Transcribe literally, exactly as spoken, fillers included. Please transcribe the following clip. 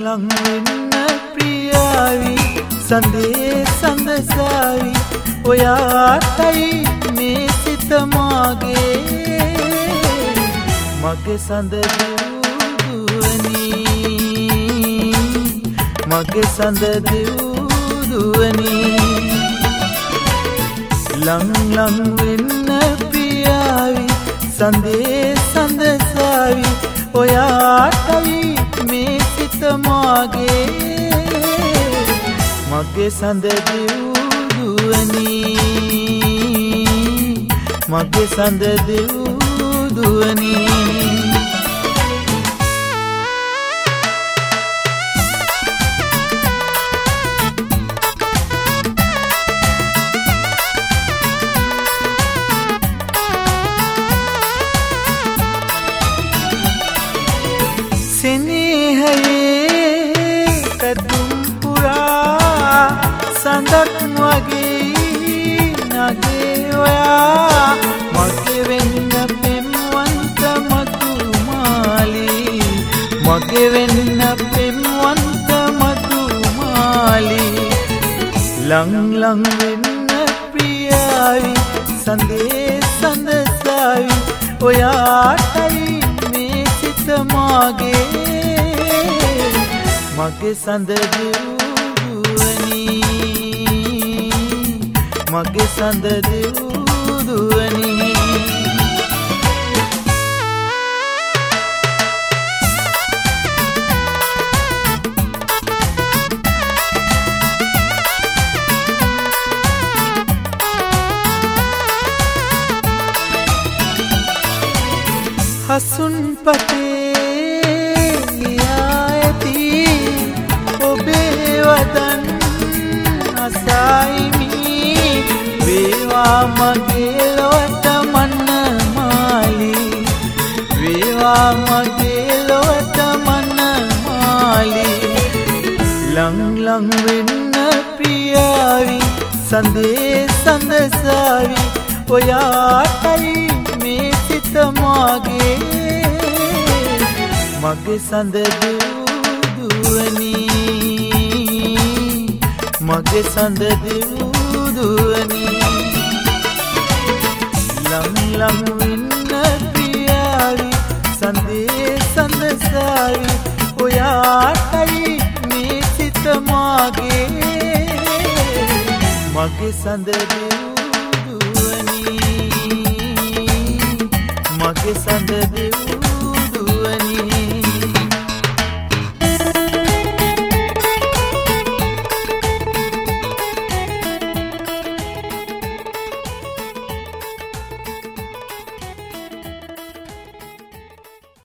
ලං වෙන්න ප්‍රියාවි සඳේ සඳසාවි ඔයාටයි මේ සිත මාගේ මගේ සඳ දුවනි මගේ සඳ දුවනි ලං ලං වෙන්න ප්‍රියාවි සඳේ සඳසාවි ඔයාටයි මේ සිත මාගේ මගේ සඳ දුවනි මගේ සඳ දුවනි සෙනෙහයේ පැතුම් පුරා සඳක් වගේ නගේ ඔයා මගේ වෙන්න පෙම්වන්ත මතුමාලි මගේ වෙන්න පෙම්වන්ත මතුමාලි ලං ලං වෙන්න ප්‍රියාවි සඳේ සඳසාවි ඔයාටයි මේ සිත මාගේ මගේ සඳ දුවනි මගේ සඳ දුවනි හසුන් පතේ ලියා ඇති ඔබේ වදන් අසයිමි වේවා මගේ ලොවට මන්න මාලි වේවා මගේ ලොවට මන්න මාලි ලං ලං වෙන්න ප්‍රියාවි සඳේ සඳසාවි ඔයාටයි මේ සිත මාගේ මගේ සඳ දුවනි මගේ සඳ දුවනි ලං ලං වෙන්න ප්‍රියාවි සඳේ සඳසාවි ඔයාටයි මේ සිත මාගේ මගේ සඳ දුවනි මගේ සඳ දුවනි